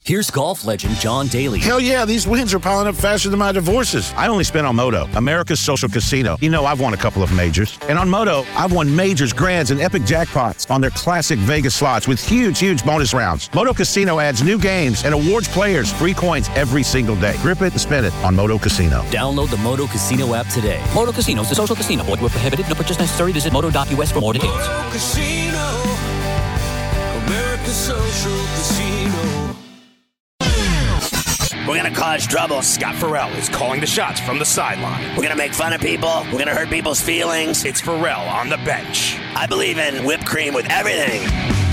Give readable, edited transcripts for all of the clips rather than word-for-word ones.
Here's golf legend John Daly. Hell yeah, these wins are piling up faster than my divorces. I only spent on Moto, America's social casino. You know, I've won a couple of majors. And on Moto, I've won majors, grands, and epic jackpots on their classic Vegas slots with huge bonus rounds. Moto Casino adds new games and awards players free coins every single day. Grip it and spin it on Moto Casino. Download the Moto Casino app today. Moto Casino is a social casino. Void where prohibited. No purchase necessary. Visit moto.us for more details. Moto Casino, America's social casino. We're going to cause trouble. Scott Farrell is calling the shots from the sideline. We're going to make fun of people. We're going to hurt people's feelings. It's Farrell on the bench. I believe in whipped cream with everything.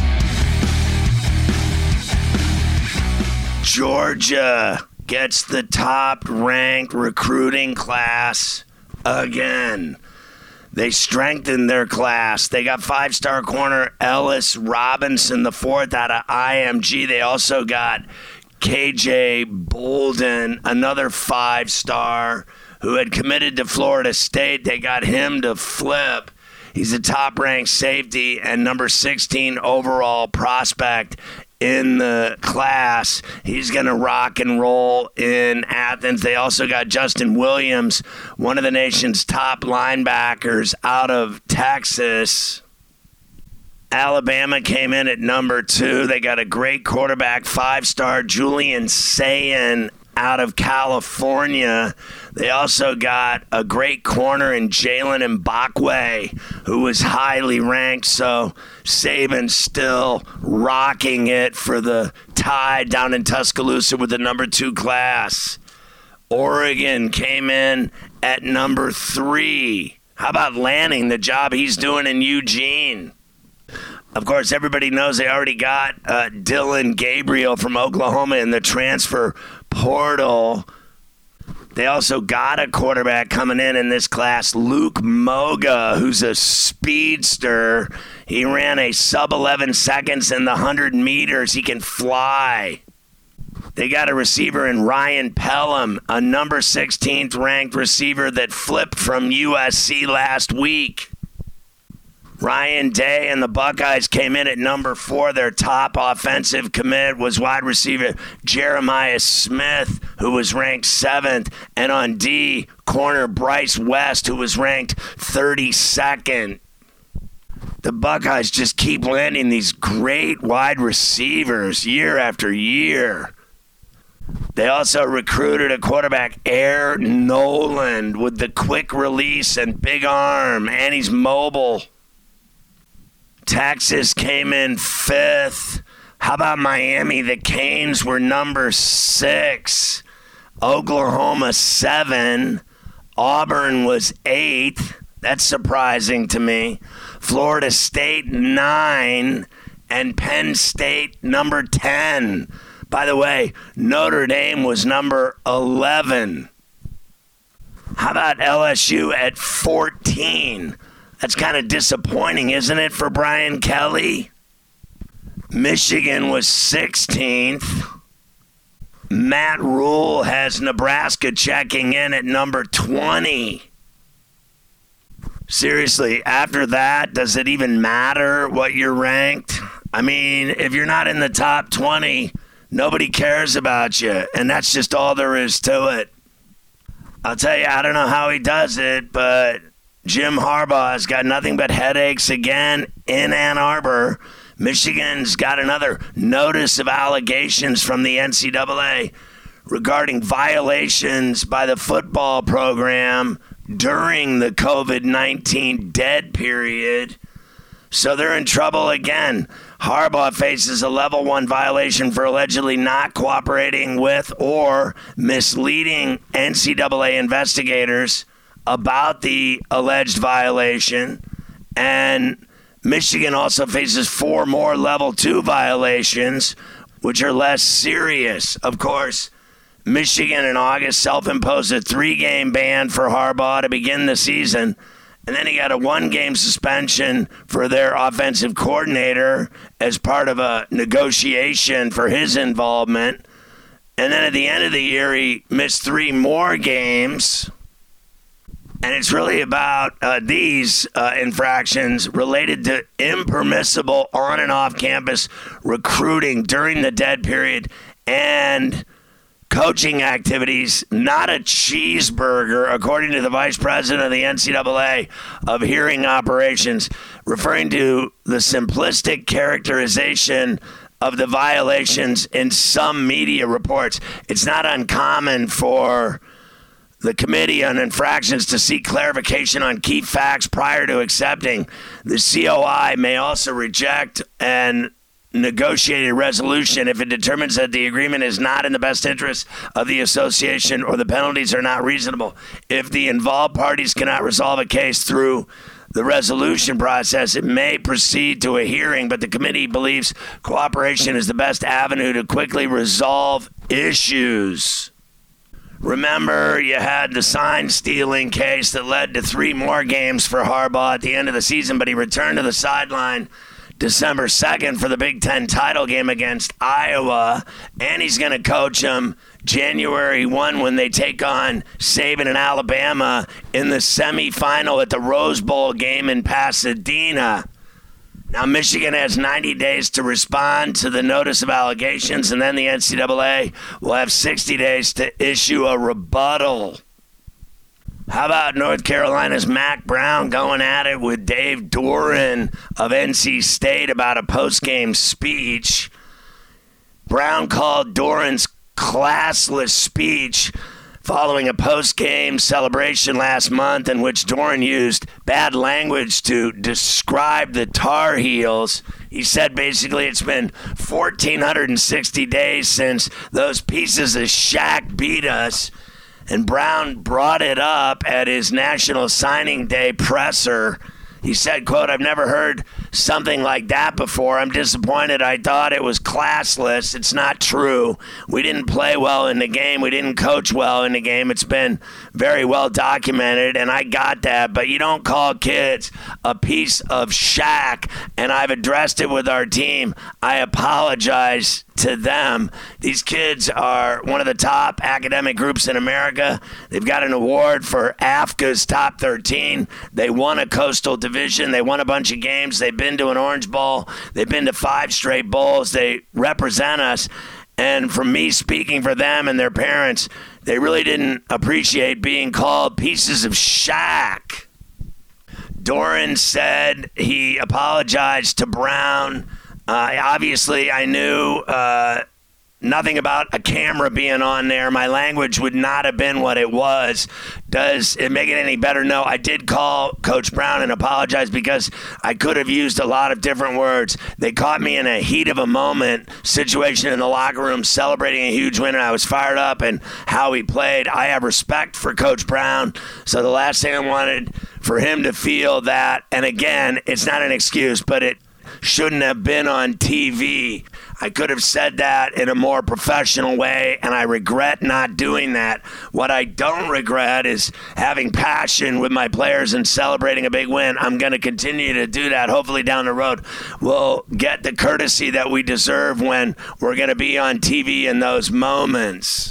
Georgia gets the top-ranked recruiting class again. They strengthened their class. They got five-star corner Ellis Robinson, the fourth out of IMG. They also got KJ Bolden, another five-star who had committed to Florida State. They got him to flip. He's a top-ranked safety and number 16 overall prospect in the class. He's going to rock and roll in Athens. They also got Justin Williams, one of the nation's top linebackers out of Texas. Alabama came in at number 2. They got a great quarterback, five-star Julian Sayin out of California. They also got a great corner in Jalen Mbakwe, who was highly ranked. So Saban's still rocking it for the Tide down in Tuscaloosa with the number 2 class. Oregon came in at number 3. How about Lanning, the job he's doing in Eugene? Of course, everybody knows they already got Dylan Gabriel from Oklahoma in the transfer portal. They also got a quarterback coming in this class, Luke Moga, who's a speedster. He ran a sub-11 seconds in the 100 meters. He can fly. They got a receiver in Ryan Pelham, a number 16th ranked receiver that flipped from USC last week. Ryan Day and the Buckeyes came in at number 4. Their top offensive commit was wide receiver Jeremiah Smith, who was ranked 7th. And on D, corner Bryce West, who was ranked 32nd. The Buckeyes just keep landing these great wide receivers year after year. They also recruited a quarterback, Air Noland, with the quick release and big arm, and he's mobile. Texas came in 5th. How about Miami? The Canes were number 6. Oklahoma 7. Auburn was 8th. That's surprising to me. Florida State 9. And Penn State number 10. By the way, Notre Dame was number 11. How about LSU at 14? That's kind of disappointing, isn't it, for Brian Kelly? Michigan was 16th. Matt Rule has Nebraska checking in at number 20. Seriously, after that, does it even matter what you're ranked? I mean, if you're not in the top 20, nobody cares about you, and that's just all there is to it. I'll tell you, I don't know how he does it, but Jim Harbaugh has got nothing but headaches again in Ann Arbor. Michigan's got another notice of allegations from the NCAA regarding violations by the football program during the COVID-19 dead period. So they're in trouble again. Harbaugh faces a level 1 violation for allegedly not cooperating with or misleading NCAA investigators about the alleged violation. And Michigan also faces 4 more level 2 violations, which are less serious. Of course, Michigan in August self-imposed a 3-game ban for Harbaugh to begin the season. And then he got a 1-game suspension for their offensive coordinator as part of a negotiation for his involvement. And then at the end of the year, he missed 3 more games. And it's really about these infractions related to impermissible on and off campus recruiting during the dead period and coaching activities, not a cheeseburger, according to the vice president of the NCAA of hearing operations, referring to the simplistic characterization of the violations in some media reports. It's not uncommon for the Committee on Infractions to seek clarification on key facts prior to accepting. The COI may also reject an negotiated resolution if it determines that the agreement is not in the best interest of the association or the penalties are not reasonable. If the involved parties cannot resolve a case through the resolution process, it may proceed to a hearing, but the committee believes cooperation is the best avenue to quickly resolve issues. Remember, you had the sign stealing case that led to 3 more games for Harbaugh at the end of the season, but he returned to the sideline December 2nd for the Big Ten title game against Iowa, and he's going to coach them January 1 when they take on Saban and Alabama in the semifinal at the Rose Bowl game in Pasadena. Now, Michigan has 90 days to respond to the notice of allegations, and then the NCAA will have 60 days to issue a rebuttal. How about North Carolina's Mack Brown going at it with Dave Doeren of NC State about a post-game speech? Brown called Doeren's classless speech following a post-game celebration last month in which Doeren used bad language to describe the Tar Heels. He said basically it's been 1,460 days since those pieces of Shaq beat us. And Brown brought it up at his National Signing Day presser. He said, quote, "I've never heard something like that before. I'm disappointed. I thought it was classless. It's not true. We didn't play well in the game. We didn't coach well in the game. It's been very well documented, and I got that. But you don't call kids a piece of Shaq, and I've addressed it with our team. I apologize to them. These kids are one of the top academic groups in America. They've got an award for AFCA's top 13. They won a Coastal Division. They won a bunch of games. They've been to an Orange Bowl. They've been to 5 straight bowls. They represent us. And from me speaking for them and their parents, they really didn't appreciate being called pieces of Shaq." Doeren said he apologized to Brown. Obviously, I knew nothing about a camera being on there. My language would not have been what it was. Does it make it any better? No, I did call Coach Brown and apologize because I could have used a lot of different words. They caught me in a heat of a moment situation in the locker room celebrating a huge win, and I was fired up and how he played. I have respect for Coach Brown, so the last thing I wanted for him to feel that, and again, it's not an excuse, but it shouldn't have been on TV. I could have said that in a more professional way, and I regret not doing that. What I don't regret is having passion with my players and celebrating a big win. I'm going to continue to do that. Hopefully down the road we'll get the courtesy that we deserve when we're going to be on TV in those moments.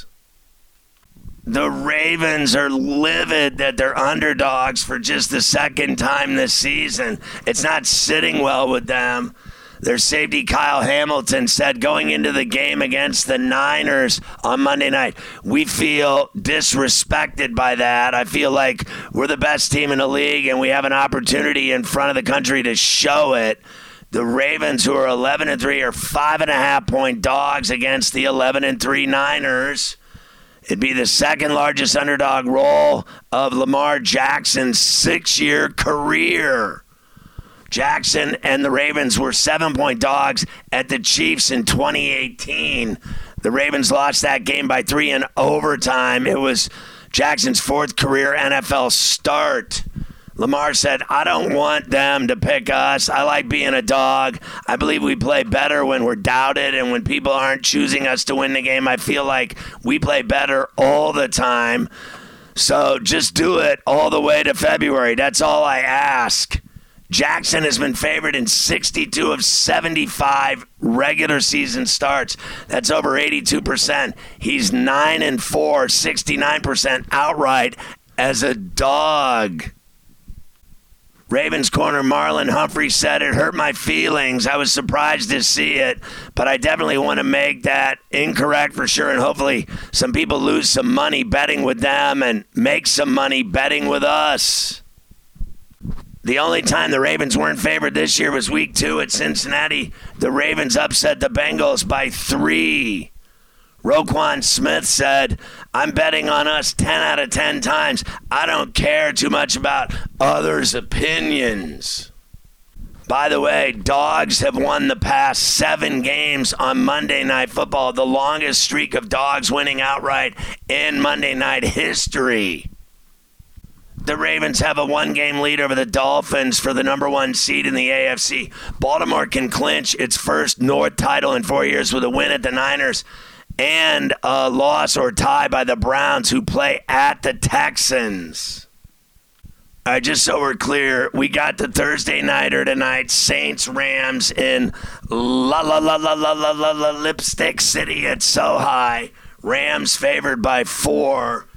The Ravens are livid that they're underdogs for just the second time this season. It's not sitting well with them. Their safety, Kyle Hamilton, said going into the game against the Niners on Monday night, "We feel disrespected by that. I feel like we're the best team in the league and we have an opportunity in front of the country to show it." The Ravens, who are 11-3, are 5.5-point dogs against the 11-3 Niners. It'd be the second largest underdog role of Lamar Jackson's 6-year career. Jackson and the Ravens were 7-point dogs at the Chiefs in 2018. The Ravens lost that game by 3 in overtime. It was Jackson's 4th career NFL start. Lamar said, "I don't want them to pick us. I like being a dog. I believe we play better when we're doubted and when people aren't choosing us to win the game. I feel like we play better all the time. So just do it all the way to February. That's all I ask." Jackson has been favored in 62 of 75 regular season starts. That's over 82%. He's 9-4, 69% outright as a dog. Ravens corner Marlon Humphrey said it hurt my feelings. I was surprised to see it, but I definitely want to make that incorrect for sure, and hopefully some people lose some money betting with them and make some money betting with us. The only time the Ravens weren't favored this year was week 2 at Cincinnati. The Ravens upset the Bengals by 3. Roquan Smith said, I'm betting on us 10 out of 10 times. I don't care too much about others' opinions. By the way, Dogs have won the past 7 games on Monday Night Football, the longest streak of Dogs winning outright in Monday Night history. The Ravens have a 1-game lead over the Dolphins for the number 1 seed in the AFC. Baltimore can clinch its first North title in 4 years with a win at the Niners and a loss or tie by the Browns, who play at the Texans. All right, just so we're clear, we got the Thursday nighter tonight, Saints-Rams in Lipstick City at SoHi. Rams favored by 4.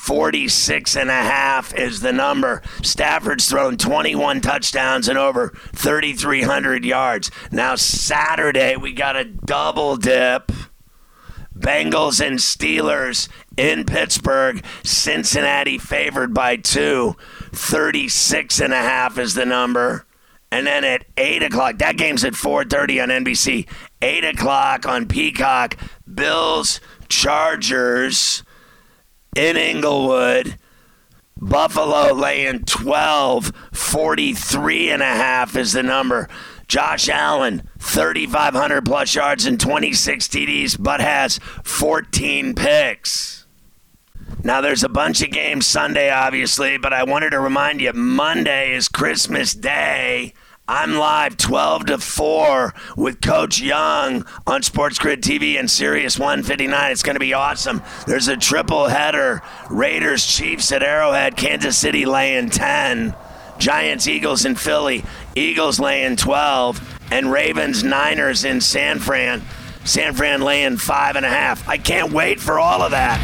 46.5 is the number. Stafford's thrown 21 touchdowns and over 3,300 yards. Now Saturday, we got a double dip. Bengals and Steelers in Pittsburgh. Cincinnati favored by 2. 36.5 is the number. And then at 8 o'clock, that game's at 4:30 on NBC. 8 o'clock on Peacock, Bills, Chargers in Inglewood. Buffalo laying 12. 43.5 is the number. Josh Allen, 3,500 plus yards and 26 TDs, but has 14 picks. Now, there's a bunch of games Sunday, obviously, but I wanted to remind you, Monday is Christmas Day. I'm live 12 to 4 with Coach Young on Sports Grid TV and Sirius 159. It's going to be awesome. There's a triple header. Raiders, Chiefs at Arrowhead, Kansas City laying 10. Giants, Eagles in Philly, Eagles laying 12, and Ravens, Niners in San Fran. San Fran laying 5.5. I can't wait for all of that.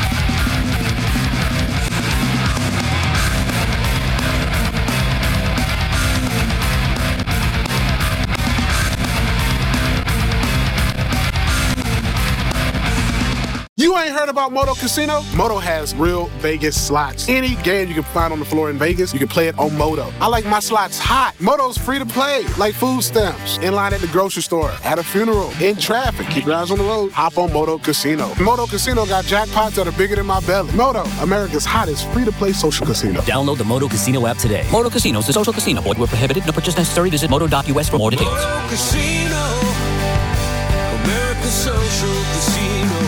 You ain't heard about Moto Casino? Moto has real Vegas slots. Any game you can find on the floor in Vegas, you can play it on Moto. I like my slots hot. Moto's free to play, like food stamps. In line at the grocery store, at a funeral, in traffic. Keep your eyes on the road. Hop on Moto Casino. Moto Casino got jackpots that are bigger than my belly. Moto, America's hottest free-to-play social casino. Download the Moto Casino app today. Moto Casino is a social casino. Void where prohibited. No purchase necessary. Visit moto.us for more details. Moto Casino, America's social casino.